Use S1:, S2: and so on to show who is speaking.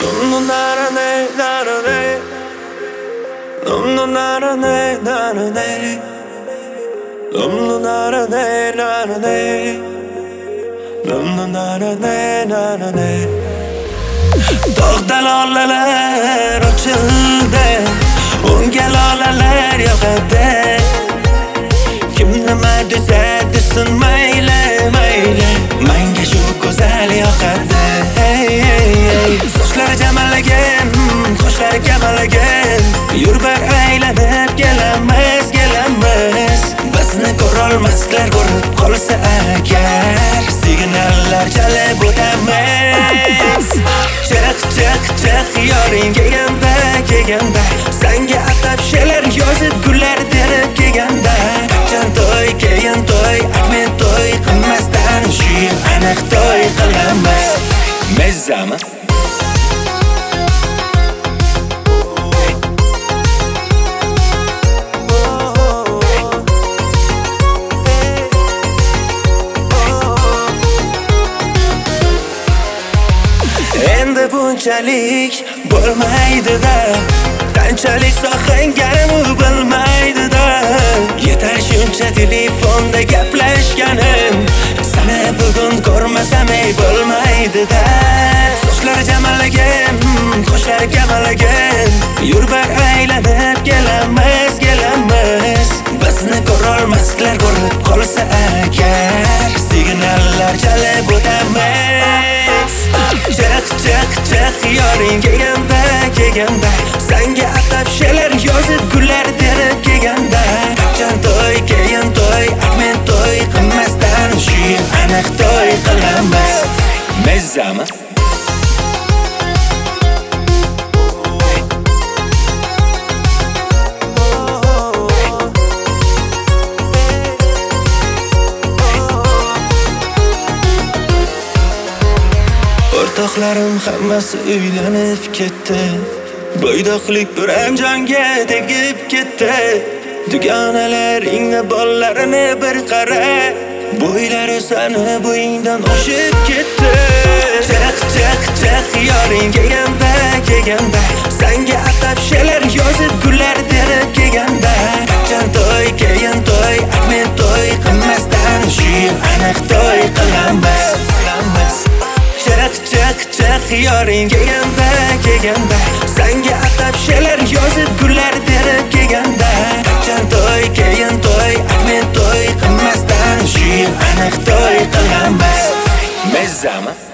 S1: Dog'da lolalar ochildi, unga lolalar yoqadi. Kim nima desa desin mayli, mayli, menga shu go'zal yoqadi. Sochlari jamalagan, qoshlari kamalagan, yur bir aylanib kelamiz, kelamiz. Bizni ko'rolmaslar, ko'rib qolsa agar, signallar chalib o'tamiz. Chiq, chiq, chiq, yoring kelganda, kelganda, senga atab she'rlar yozib gullar terib kelganda. Qachon to'y, keyin to'y, men to'y qilmasdan shu yil aniq to'y qilamiz. Mezzami? Endi bunchalik bo'lmaydi-da, qanchalik sog'inganim bilmaydi-da. Yetar shuncha telefonda gaplashganim, seni bugun ko'rmasam ey bo'lmaydi-da. Sochlari jamalagan, qoshlari kamalagan, yur bir aylanib kelamiz, kelamiz. Bizni ko'rolmaslar, ko'rib qolsa agar, signallar chalib o'tamiz. Chiq, chiq, chiq, yoring kelganda, kelganda, senga atab she'rlar yozib gullar terib kelganda. Qachon to'y, keyin to'y, men to'y qilmasdan shu yil aniq to'y qilamiz. Mezzami? O'rtoqlarim hammasi uylanib ketdi, bo'ydoqlik buram jonga tegib ketdi. Dugonalaringni bollarini bir qara, bo'ylari sani bo'yingdan oshib ketdi. Chiq, chiq, chiq, yoring kelganda, kelganda, senga atab she'rlar yozib gullar terib kelganda. Qachon to'y, keyin to'y, men to'y qilmasdan shu yil aniq to'y qilamiz. Chiq, chiq, chiq, yoring kelganda, kelganda, senga atab she'rlar yozib gullar terib kelganda. Qachon to'y, keyin to'y, men to'y qilmasdan shu yil aniq to'y qilamiz. Mezzami?